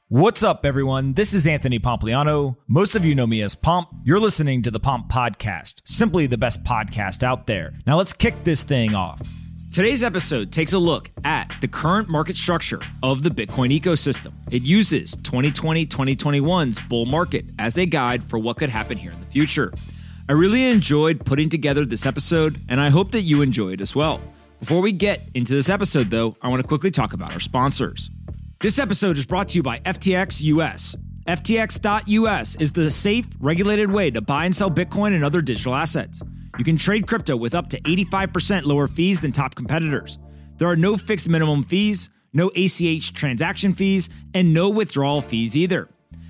What's up, everyone? This is Anthony Pompliano. Most of you know me as Pomp. You're listening to the Pomp Podcast, simply the best podcast out there. Now let's kick this thing off. Today's episode takes a look at the current market structure of the Bitcoin ecosystem. It uses 2020-2021's bull market as a guide for what could happen here in the future. I really enjoyed putting together this episode, and I hope that you enjoy it as well. Before we get into this episode, though, I want to quickly talk about our sponsors. This episode is brought to you by FTX US. FTX.US is the safe, regulated way to buy and sell Bitcoin and other digital assets. You can trade crypto with up to 85% lower fees than top competitors. There are no fixed minimum fees, no ACH transaction fees, and no withdrawal fees either.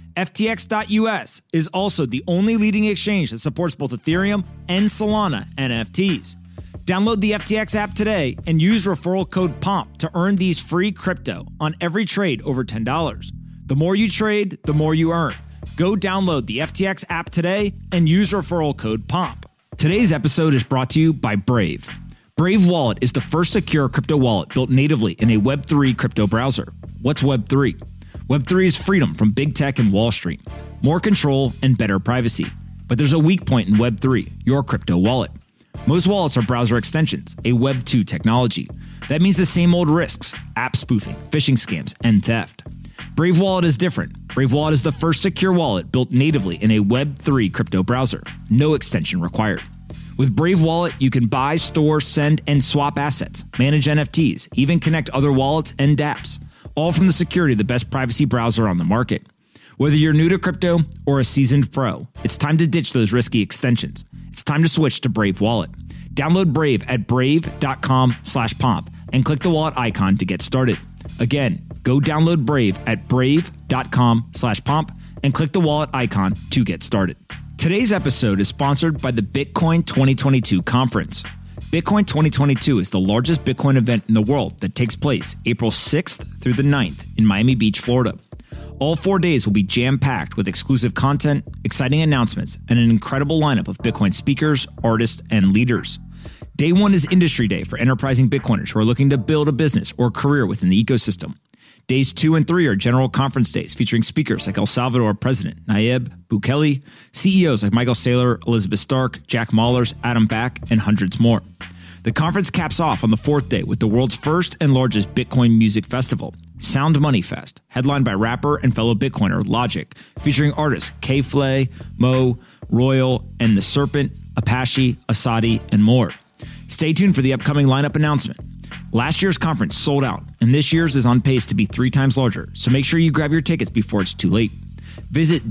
FTX.US is also the only leading exchange that supports both Ethereum and Solana NFTs. Download the FTX app today and use referral code POMP to earn these free crypto on every trade over $10. The more you trade, the more you earn. Go download the FTX app today and use referral code POMP. Today's episode is brought to you by Brave. Brave Wallet is the first secure crypto wallet built natively in a Web3 crypto browser. What's Web3? Web3 is freedom from big tech and Wall Street, more control and better privacy. But there's a weak point in Web3, your crypto wallet. Most wallets are browser extensions, a Web 2 technology. That means the same old risks, app spoofing, phishing scams, and theft. Brave Wallet is different. Brave Wallet is the first secure wallet built natively in a Web 3 crypto browser. No extension required. With Brave Wallet, you can buy, store, send, and swap assets, manage NFTs, even connect other wallets and dApps, all from the security of the best privacy browser on the market. Whether you're new to crypto or a seasoned pro, it's time to ditch those risky extensions. It's time to switch to Brave Wallet. Download Brave at brave.com/pomp and click the wallet icon to get started. Again, go download Brave at brave.com/pomp and click the wallet icon to get started. Today's episode is sponsored by the Bitcoin 2022 conference. Bitcoin 2022 is the largest Bitcoin event in the world that takes place April 6th through the 9th in Miami Beach, Florida. All 4 days will be jam-packed with exclusive content, exciting announcements, and an incredible lineup of Bitcoin speakers, artists, and leaders. Day 1 is Industry Day for enterprising Bitcoiners who are looking to build a business or career within the ecosystem. Days 2 and 3 are General Conference Days featuring speakers like El Salvador President Nayib Bukele, CEOs like Michael Saylor, Elizabeth Stark, Jack Mallers, Adam Back, and hundreds more. The conference caps off on the 4th day with the world's first and largest Bitcoin music festival, Sound Money Fest, headlined by rapper and fellow Bitcoiner Logic, featuring artists K-Flay, Mo, Royal, and The Serpent, Apache, Asadi, and more. Stay tuned for the upcoming lineup announcement. Last year's conference sold out, and this year's is on pace to be 3 times larger, so make sure you grab your tickets before it's too late. Visit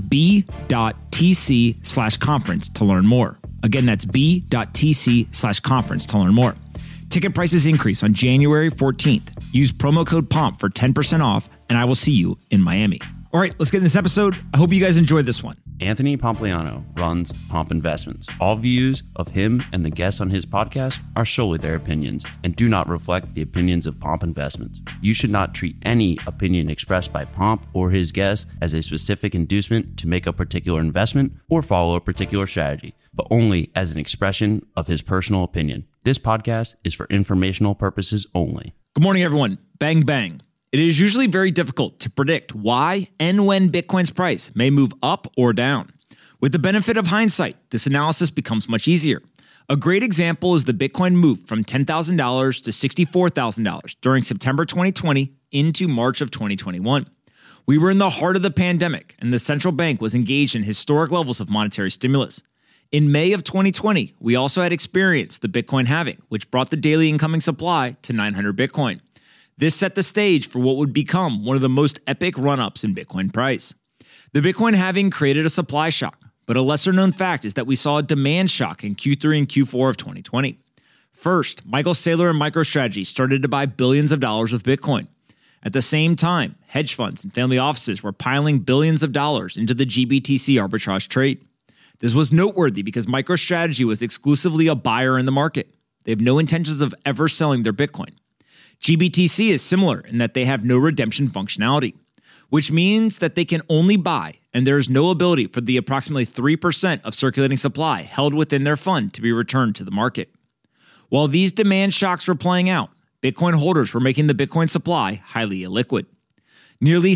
b.tc/conference to learn more. Again, that's b.tc/conference to learn more. Ticket prices increase on January 14th. Use promo code POMP for 10% off, and I will see you in Miami. All right, let's get in this episode. I hope you guys enjoyed this one. Anthony Pompliano runs Pomp Investments. All views of him and the guests on his podcast are solely their opinions and do not reflect the opinions of Pomp Investments. You should not treat any opinion expressed by Pomp or his guests as a specific inducement to make a particular investment or follow a particular strategy, but only as an expression of his personal opinion. This podcast is for informational purposes only. Good morning, everyone. Bang, bang. It is usually very difficult to predict why and when Bitcoin's price may move up or down. With the benefit of hindsight, this analysis becomes much easier. A great example is the Bitcoin move from $10,000 to $64,000 during September 2020 into March of 2021. We were in the heart of the pandemic, and the central bank was engaged in historic levels of monetary stimulus. In May of 2020, we also had experienced the Bitcoin halving, which brought the daily incoming supply to 900 Bitcoin. This set the stage for what would become one of the most epic run-ups in Bitcoin price. The Bitcoin halving created a supply shock, but a lesser-known fact is that we saw a demand shock in Q3 and Q4 of 2020. First, Michael Saylor and MicroStrategy started to buy billions of dollars of Bitcoin. At the same time, hedge funds and family offices were piling billions of dollars into the GBTC arbitrage trade. This was noteworthy because MicroStrategy was exclusively a buyer in the market. They have no intentions of ever selling their Bitcoin. GBTC is similar in that they have no redemption functionality, which means that they can only buy, and there is no ability for the approximately 3% of circulating supply held within their fund to be returned to the market. While these demand shocks were playing out, Bitcoin holders were making the Bitcoin supply highly illiquid. Nearly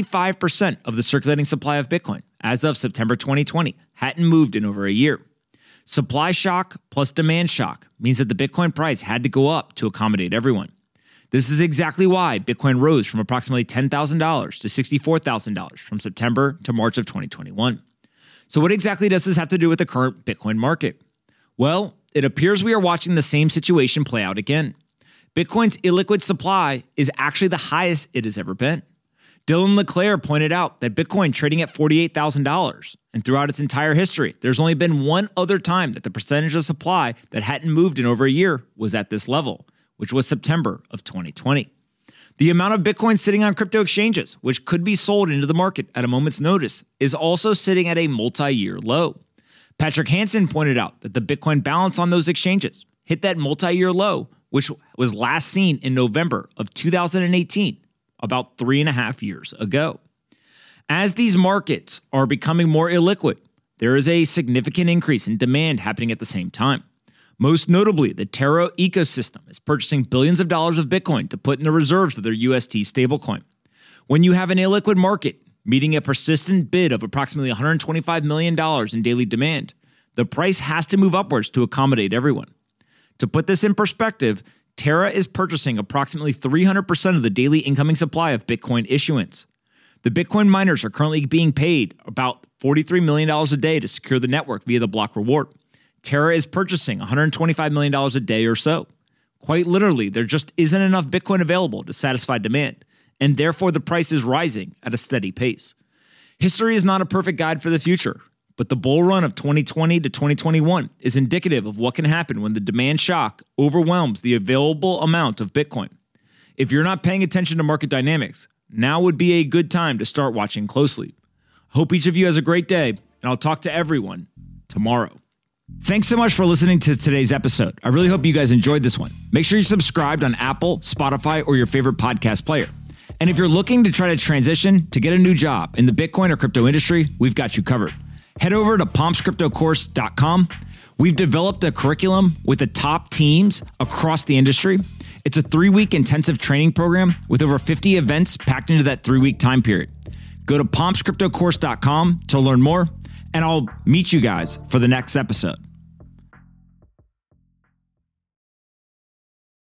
65% of the circulating supply of Bitcoin as of September 2020 hadn't moved in over a year. Supply shock plus demand shock means that the Bitcoin price had to go up to accommodate everyone. This is exactly why Bitcoin rose from approximately $10,000 to $64,000 from September to March of 2021. So what exactly does this have to do with the current Bitcoin market? Well, it appears we are watching the same situation play out again. Bitcoin's illiquid supply is actually the highest it has ever been. Dylan LeClaire pointed out that Bitcoin trading at $48,000, and throughout its entire history, there's only been one other time that the percentage of supply that hadn't moved in over a year was at this level, which was September of 2020. The amount of Bitcoin sitting on crypto exchanges, which could be sold into the market at a moment's notice, is also sitting at a multi-year low. Patrick Hansen pointed out that the Bitcoin balance on those exchanges hit that multi-year low, which was last seen in November of 2018, about 3.5 years ago. As these markets are becoming more illiquid, there is a significant increase in demand happening at the same time. Most notably, the Terra ecosystem is purchasing billions of dollars of Bitcoin to put in the reserves of their UST stablecoin. When you have an illiquid market meeting a persistent bid of approximately $125 million in daily demand, the price has to move upwards to accommodate everyone. To put this in perspective, Terra is purchasing approximately 300% of the daily incoming supply of Bitcoin issuance. The Bitcoin miners are currently being paid about $43 million a day to secure the network via the block reward. Terra is purchasing $125 million a day or so. Quite literally, there just isn't enough Bitcoin available to satisfy demand, and therefore the price is rising at a steady pace. History is not a perfect guide for the future, but the bull run of 2020 to 2021 is indicative of what can happen when the demand shock overwhelms the available amount of Bitcoin. If you're not paying attention to market dynamics, now would be a good time to start watching closely. Hope each of you has a great day, and I'll talk to everyone tomorrow. Thanks so much for listening to today's episode. I really hope you guys enjoyed this one. Make sure you're subscribed on Apple, Spotify, or your favorite podcast player. And if you're looking to try to transition to get a new job in the Bitcoin or crypto industry, we've got you covered. Head over to pompscryptocourse.com. We've developed a curriculum with the top teams across the industry. It's a 3-week intensive training program with over 50 events packed into that 3-week time period. Go to pompscryptocourse.com to learn more, and I'll meet you guys for the next episode.